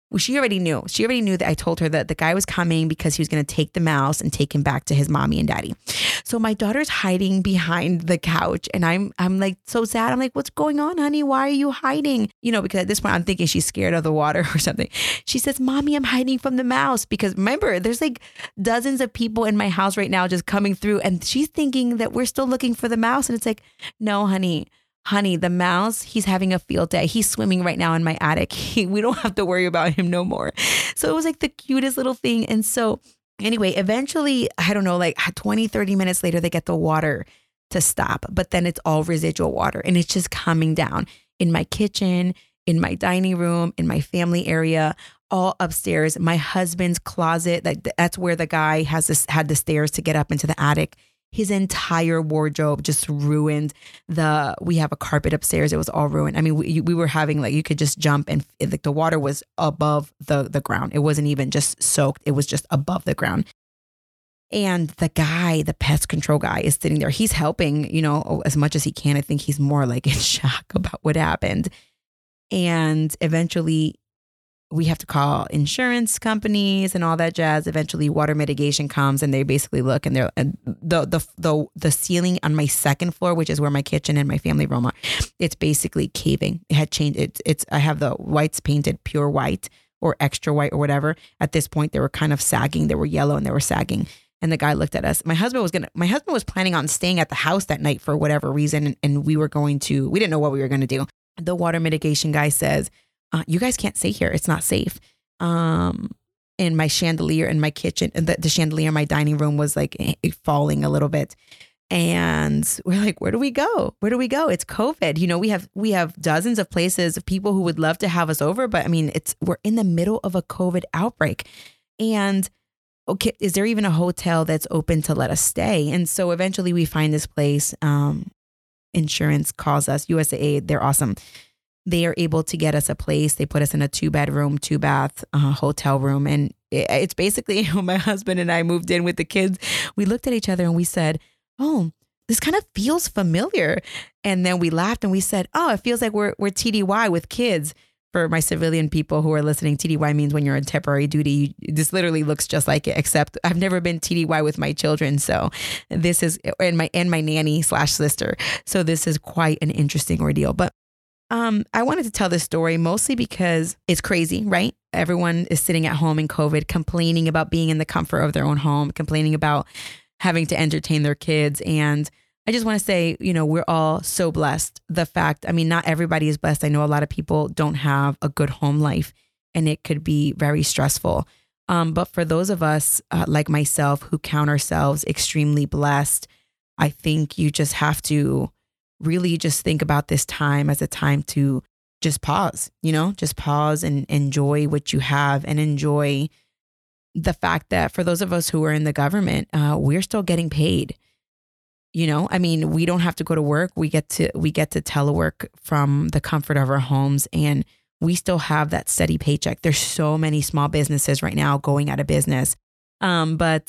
Well, she already knew. She already knew that I told her that the guy was coming because he was going to take the mouse and take him back to his mommy and daddy. So my daughter's hiding behind the couch and I'm like so sad. I'm like, what's going on, honey? Why are you hiding? You know, because at this point I'm thinking she's scared of the water or something. She says, Mommy, I'm hiding from the mouse. Because remember, there's like dozens of people in my house right now just coming through. And she's thinking that we're still looking for the mouse. And it's like, no, honey, the mouse, he's having a field day. He's swimming right now in my attic. We don't have to worry about him no more. So it was like the cutest little thing. And so anyway, eventually, I don't know, like 20, 30 minutes later, they get the water to stop. But then it's all residual water and it's just coming down in my kitchen, in my dining room, in my family area, all upstairs. My husband's closet, that's where the guy had the stairs to get up into the attic. His entire wardrobe just ruined. We have a carpet upstairs. It was all ruined. I mean, we were having like, you could just jump and like the water was above the ground. It wasn't even just soaked. It was just above the ground. And the guy, the pest control guy is sitting there. He's helping, you know, as much as he can. I think he's more like in shock about what happened. And eventually we have to call insurance companies and all that jazz. Eventually water mitigation comes and they basically look and they're the ceiling on my second floor, which is where my kitchen and my family room are, it's basically caving. It had changed. I have the whites painted pure white or extra white or whatever. At this point, they were kind of sagging. They were yellow and they were sagging. And the guy looked at us. My husband was planning on staying at the house that night for whatever reason. And we didn't know what we were going to do. The water mitigation guy says, you guys can't stay here. It's not safe. And my chandelier in my kitchen, the chandelier in my dining room was like falling a little bit. And we're like, where do we go? Where do we go? It's COVID. You know, we have dozens of places of people who would love to have us over, but I mean, we're in the middle of a COVID outbreak. And okay, is there even a hotel that's open to let us stay? And so eventually we find this place. Insurance calls us, USAID. They're awesome. They are able to get us a place. They put us in a 2-bedroom, 2-bath hotel room. And it's basically when my husband and I moved in with the kids, we looked at each other and we said, oh, this kind of feels familiar. And then we laughed and we said, oh, it feels like we're TDY with kids. For my civilian people who are listening, TDY means when you're on temporary duty. This literally looks just like it, except I've never been TDY with my children. So this is, and my nanny / sister. So this is quite an interesting ordeal. But I wanted to tell this story mostly because it's crazy, right? Everyone is sitting at home in COVID, complaining about being in the comfort of their own home, complaining about having to entertain their kids. And I just want to say, you know, we're all so blessed. Not everybody is blessed. I know a lot of people don't have a good home life and it could be very stressful. But for those of us like myself who count ourselves extremely blessed, I think you just have to really just think about this time as a time to just pause, just pause and enjoy what you have and enjoy the fact that for those of us who are in the government, we're still getting paid. We don't have to go to work. We get to telework from the comfort of our homes, and we still have that steady paycheck. There's so many small businesses right now going out of business. I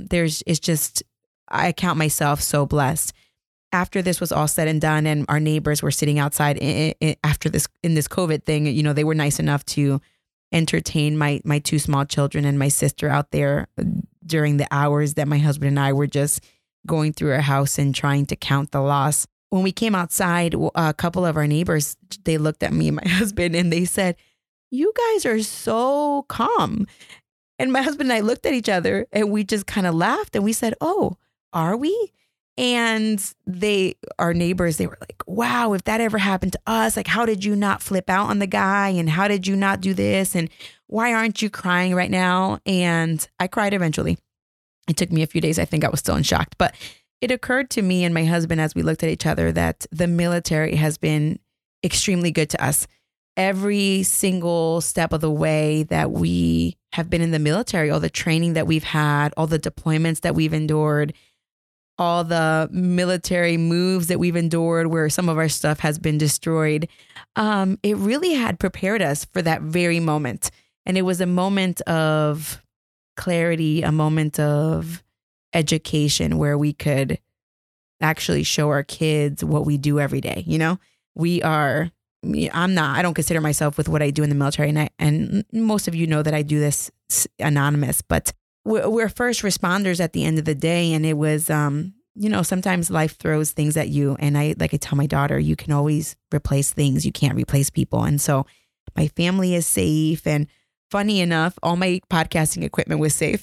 count myself so blessed. After this was all said and done and our neighbors were sitting outside in this COVID thing, they were nice enough to entertain my 2 small children and my sister out there during the hours that my husband and I were just going through our house and trying to count the loss. When we came outside, a couple of our neighbors, they looked at me and my husband and they said, "You guys are so calm." And my husband and I looked at each other and we just kind of laughed and we said, "Oh, are we?" And our neighbors, they were like, "Wow, if that ever happened to us, like, how did you not flip out on the guy? And how did you not do this? And why aren't you crying right now?" And I cried eventually. It took me a few days. I think I was still in shock. But it occurred to me and my husband as we looked at each other that the military has been extremely good to us. Every single step of the way that we have been in the military, all the training that we've had, all the deployments that we've endured, all the military moves that we've endured where some of our stuff has been destroyed, it really had prepared us for that very moment. And it was a moment of clarity, a moment of education where we could actually show our kids what we do every day. We are I don't consider myself with what I do in the military. And most of you know that I do this anonymous, but we're first responders at the end of the day. And it was, sometimes life throws things at you. And I tell my daughter, you can always replace things. You can't replace people. And so my family is safe. And funny enough, all my podcasting equipment was safe.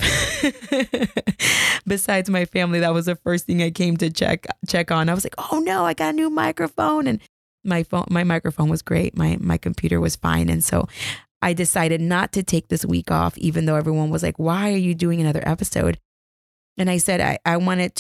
Besides my family, that was the first thing I came to check on. I was like, oh no, I got a new microphone. And my microphone was great. My computer was fine. And so I decided not to take this week off, even though everyone was like, why are you doing another episode? And I said, I wanted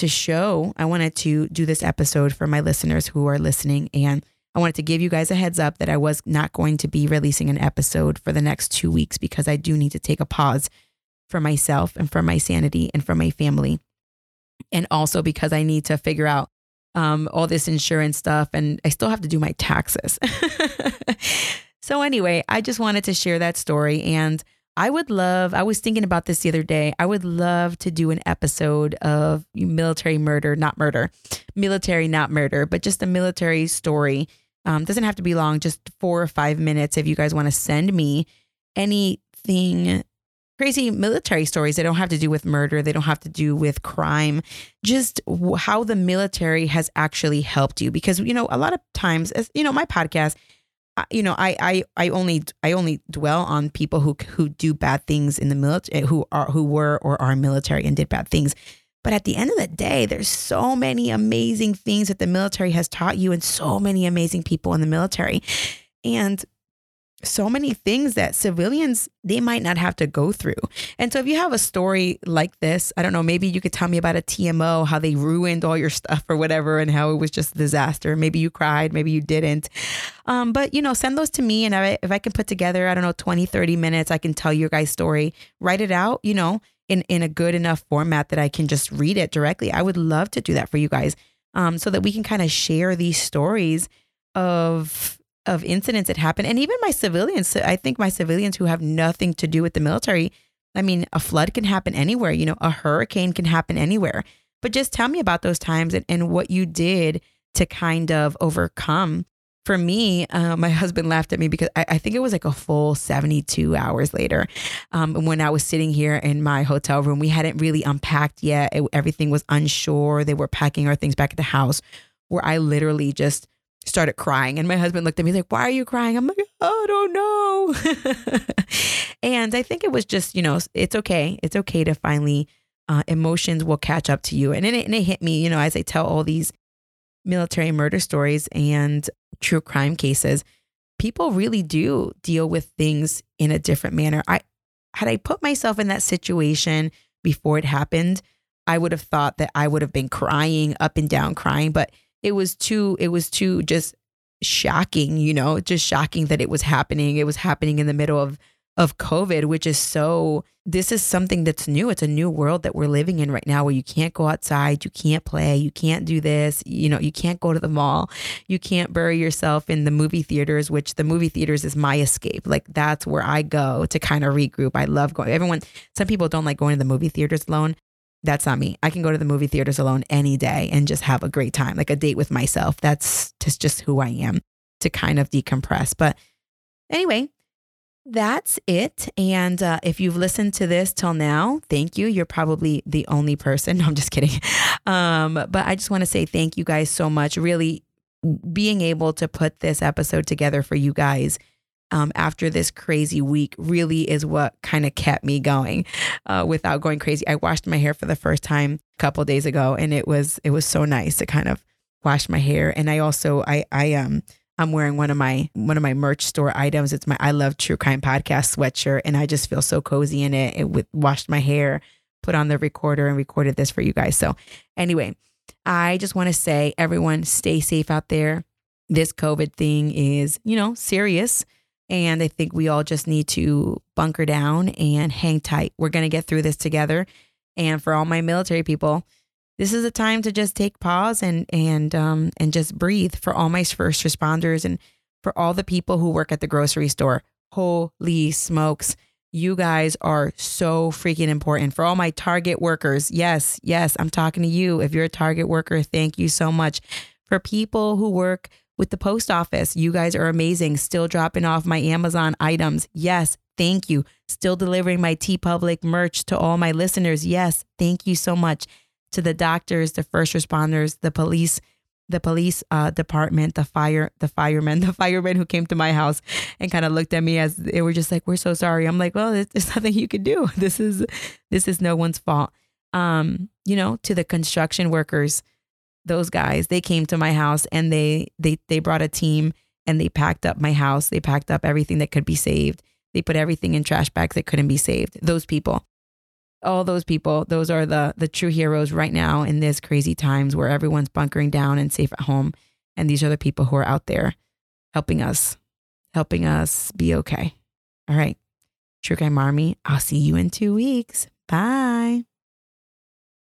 to do this episode for my listeners who are listening. And I wanted to give you guys a heads up that I was not going to be releasing an episode for the next 2 weeks because I do need to take a pause for myself and for my sanity and for my family. And also because I need to figure out all this insurance stuff, and I still have to do my taxes. So anyway, I just wanted to share that story. And I was thinking about this the other day. I would love to do an episode of military, not murder, but just a military story. Doesn't have to be long, just 4 or 5 minutes. If you guys want to send me anything, crazy military stories. They don't have to do with murder. They don't have to do with crime, just how the military has actually helped you. Because, a lot of times, my podcast, I only dwell on people who do bad things in the military, who were or are military and did bad things. But at the end of the day, there's so many amazing things that the military has taught you and so many amazing people in the military. And so many things that civilians, they might not have to go through. And so if you have a story like this, I don't know, maybe you could tell me about a TMO, how they ruined all your stuff or whatever, and how it was just a disaster. Maybe you cried, maybe you didn't. But, send those to me. And if I can put together, 20, 30 minutes, I can tell your guys' story, write it out, in a good enough format that I can just read it directly. I would love to do that for you guys, so that we can kind of share these stories of incidents that happen. And even my civilians, I think my civilians who have nothing to do with the military, a flood can happen anywhere, a hurricane can happen anywhere. But just tell me about those times and what you did to kind of overcome. For me, my husband laughed at me because I think it was like a full 72 hours later, when I was sitting here in my hotel room. We hadn't really unpacked yet. Everything was unsure. They were packing our things back at the house, where I literally just started crying. And my husband looked at me like, why are you crying? I'm like, I don't know. And I think it was just, it's okay. It's okay to finally, emotions will catch up to you. And it hit me, as I tell all these military murder stories and true crime cases, people really do deal with things in a different manner. Had I put myself in that situation before it happened, I would have thought that I would have been crying, up and down crying, but it was too just shocking, just shocking that it was happening. It was happening in the middle of COVID, which is this is something that's new. It's a new world that we're living in right now, where you can't go outside, you can't play, you can't do this, you can't go to the mall, you can't bury yourself in the movie theaters, which the movie theaters is my escape. Like, that's where I go to kind of regroup. I love going. Some people don't like going to the movie theaters alone. That's not me. I can go to the movie theaters alone any day and just have a great time, like a date with myself. That's just who I am, to kind of decompress. But anyway, that's it. And if you've listened to this till now, thank you. You're probably the only person. No, I'm just kidding. But I just want to say thank you guys so much. Really being able to put this episode together for you guys after this crazy week really is what kind of kept me going without going crazy. I washed my hair for the first time a couple of days ago, and it was so nice to kind of wash my hair. And I also I'm wearing one of my merch store items. It's my I Love True Crime Podcast sweatshirt, and I just feel so cozy in it. Washed my hair, put on the recorder, and recorded this for you guys. So anyway, I just want to say, everyone, stay safe out there. This COVID thing is, serious. And I think we all just need to bunker down and hang tight. We're going to get through this together. And for all my military people, this is a time to just take pause and just breathe. For all my first responders and for all the people who work at the grocery store, holy smokes, you guys are so freaking important. For all my Target workers, yes, I'm talking to you. If you're a Target worker, thank you so much. For people who work With the post office, you guys are amazing. Still dropping off my Amazon items. Yes, thank you. Still delivering my TeePublic merch to all my listeners. Yes, thank you so much. To the doctors, the first responders, the police department, the firemen who came to my house and kind of looked at me as they were just like, we're so sorry. I'm like, well, there's nothing you could do. This is no one's fault. To the construction workers, those guys, they came to my house and they brought a team and they packed up my house. They packed up everything that could be saved. They put everything in trash bags that couldn't be saved. Those people, all those people, those are the true heroes right now in this crazy times where everyone's bunkering down and safe at home. And these are the people who are out there helping us be okay. All right. True Crime Army, I'll see you in 2 weeks. Bye.